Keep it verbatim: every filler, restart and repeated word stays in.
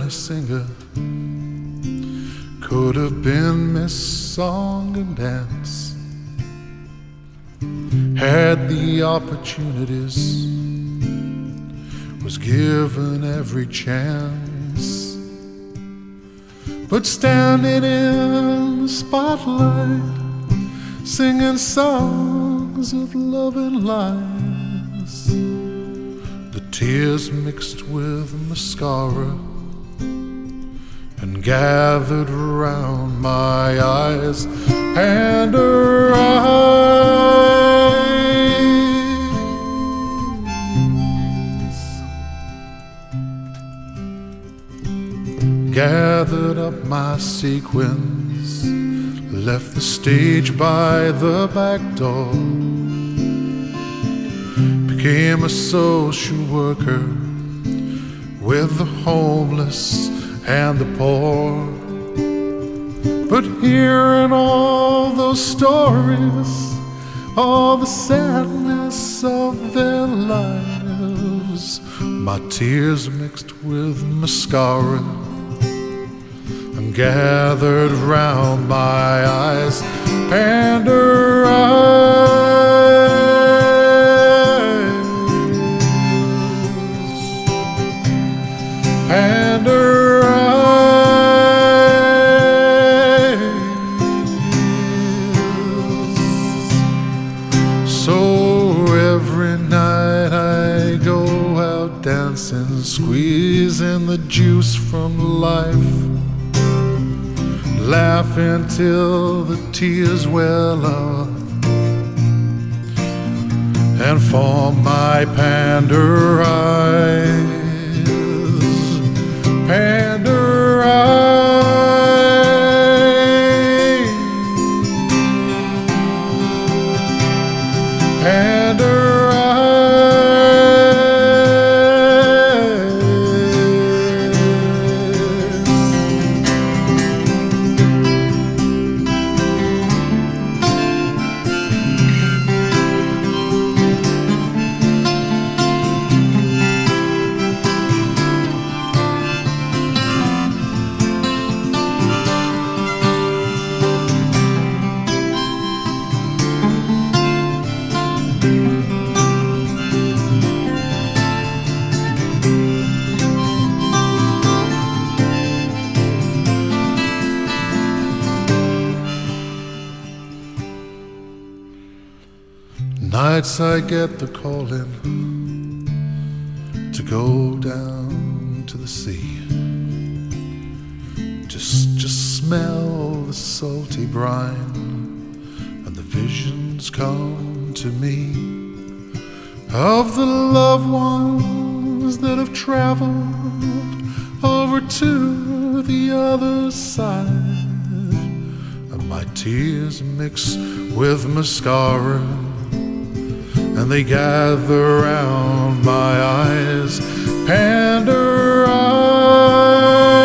only singer could have been Miss Song and Dance. Had the opportunities, was given every chance, but standing in the spotlight, singing songs of love and lies, the tears mixed with mascara and gathered around my eyes and her eyes. Gathered up my sequins, left the stage by the back door, became a social worker with the homeless and the poor. But hearing all those stories, all the sadness of their lives, my tears mixed with mascara and gathered round my eyes and her eyes and her eyes. So every night I go out dancing, squeezing the juice from life, laughing till the tears well up, and for my pander eyes, pander eyes, pander nights I get the calling to go down to the sea, just just smell the salty brine, and the visions come to me of the loved ones that have traveled over to the other side, and my tears mix with mascara and they gather round my eyes, pander eyes.